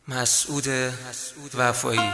مسعود وفایی.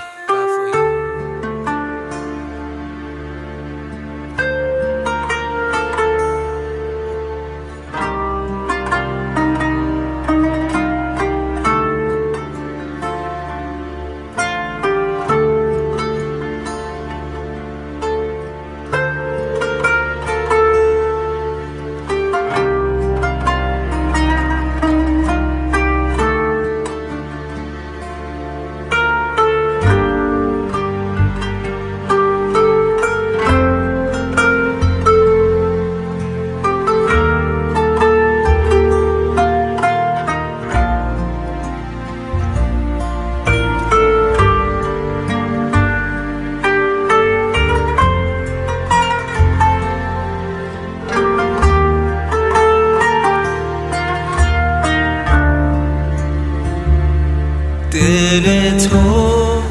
دل تو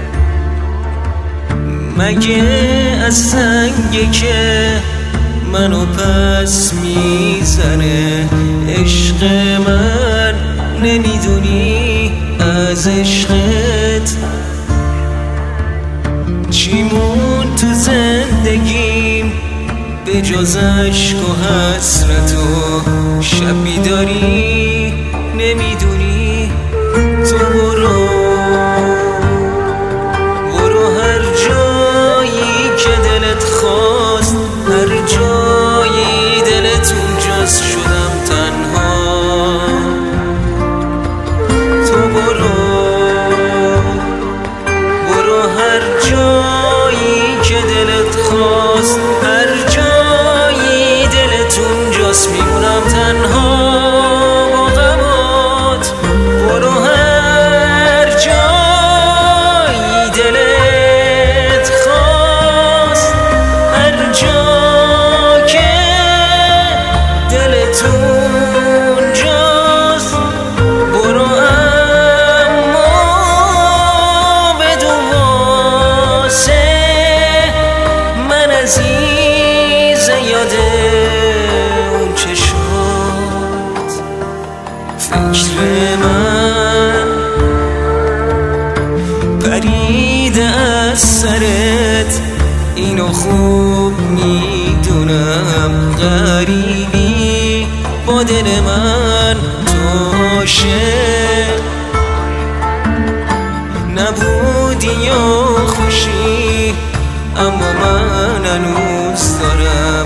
مگه از سنگه که منو پس میزنه؟ عشق من نمیدونی از عشقت چی مون تو زندگیم به جز عشق و حسرت و شب بیداری نمیدونی. تو برو هر جایی که دلت خواست، هر جایی دلت اونجاست، شدم تنها. تو برو هر جایی که دلت خواست، هر جایی دلت اونجاست، میمونم تنها. عزیز یاد اون چشات فکر من پریده از سرت، اینو خوب میدونم. غریبی با دل من، تو عاشق نبودی یا خوشی، اما من هنوز دارم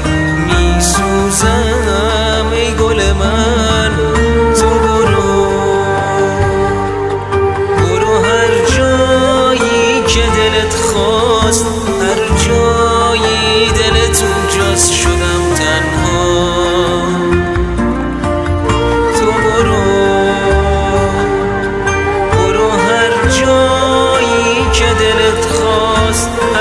میسوزم ای گل من. تو برو هر جایی که دلت خواست، هر جایی دلت اونجاست، شدم تنها. تو برو هر جایی که دلت خواست،